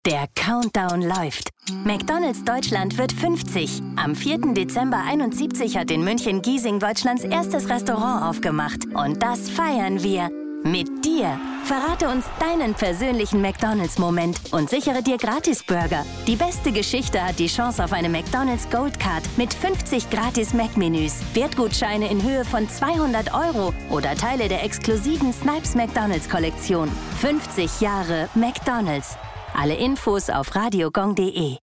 Der Countdown läuft. McDonald's Deutschland wird 50. Am 4. Dezember 71 hat in München-Giesing Deutschlands erstes Restaurant aufgemacht. Und das feiern wir mit dir. Verrate uns deinen persönlichen McDonald's-Moment und sichere dir Gratis-Burger. Die beste Geschichte hat die Chance auf eine McDonald's Gold Card mit 50 gratis Mac-Menüs, Wertgutscheine in Höhe von 200 € oder Teile der exklusiven Snipes McDonald's-Kollektion. 50 Jahre McDonald's. Alle Infos auf radiogong.de.